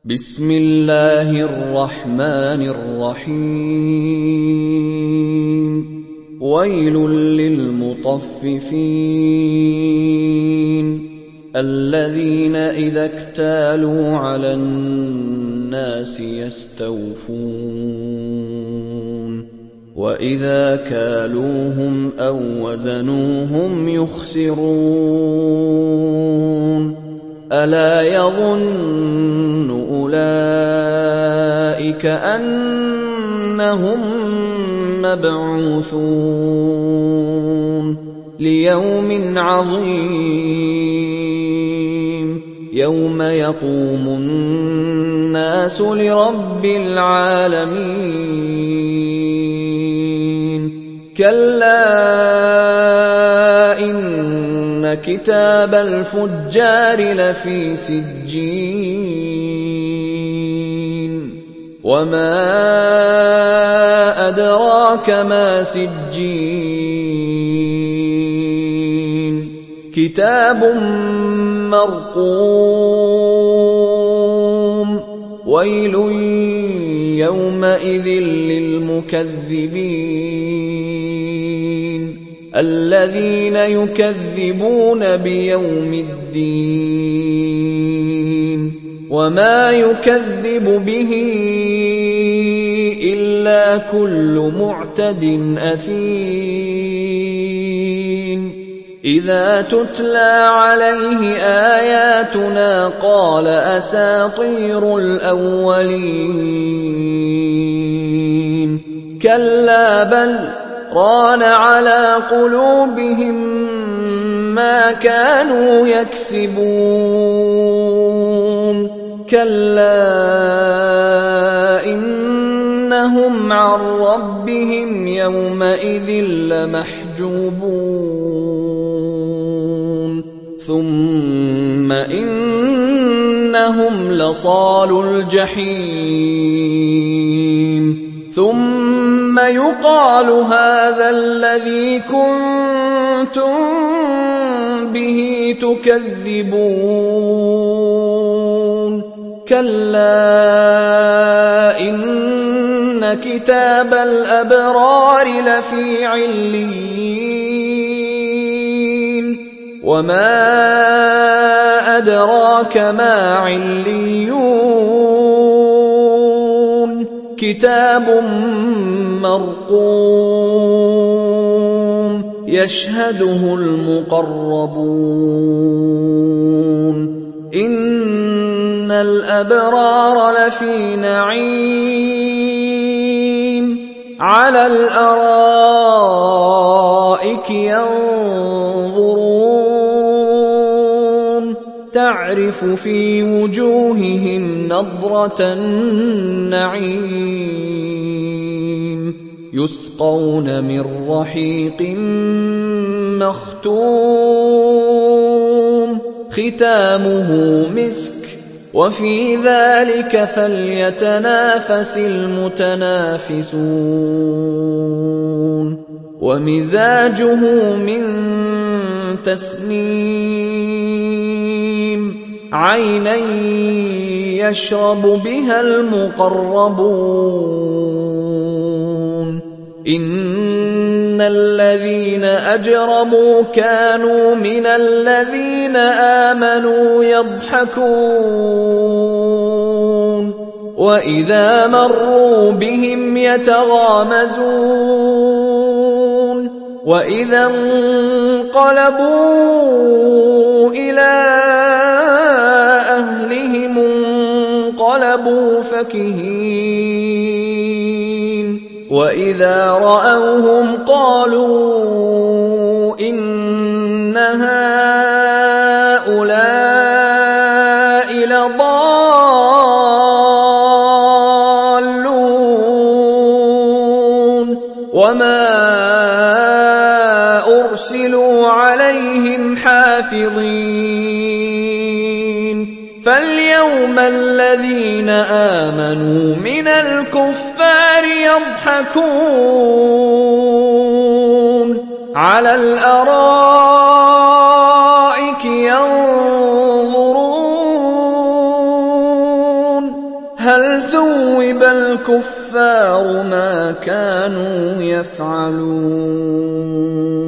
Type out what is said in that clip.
بسم الله الرحمن الرحيم ويل للمطففين الذين إذا اكتالوا على الناس يستوفون وإذا كالوهم أو وزنوهم يخسرون ألا يظن أولئك أنهم مبعوثون ليوم عظيم يوم يقوم الناس لرب العالمين كلا إن كتاب الفجار لفي سجين وما أدراك ما سجين كتاب مرقوم ويل يومئذ للمكذبين الذين يكذبون بيوم الدين وما يكذب به إلا كل معتد أثيم إذا تتلى عليه آياتنا قال أساطير الأولين كلا بل ران على قلوبهم ما كانوا يكسبون كلا إنهم عن ربهم يومئذ لمحجوبون ثم إنهم لصالو الجحيم ثم يقال هذا الذي كنتم به تكذبون كلا إن كتاب الأبرار لفي عليين وما أدراك ما عليون كتاب مرقوم يشهده المقربون إن الأبرار لفي نعيم على الأرائك ينظرون تعرف في وجوههم نضرة النعيم يسقون من رحيق مختوم ختامه مسك وفي ذلك فليتنافس المتنافسون ومزاجه من تسنيم عينا يشرب بها المقربون إن الذين أجرموا كانوا من الذين آمنوا يضحكون وإذا مروا بهم يتغامزون وإذا انقلبوا إلى أهلهم انقلبوا فكهين وإذا رأوهم قالوا إن هؤلاء لضالون وما أرسلوا عليهم حافظين فاليوم الذين آمنوا من الكفار يضحكون على الأرائك ينظرون هل ثوب الكفار ما كانوا يفعلون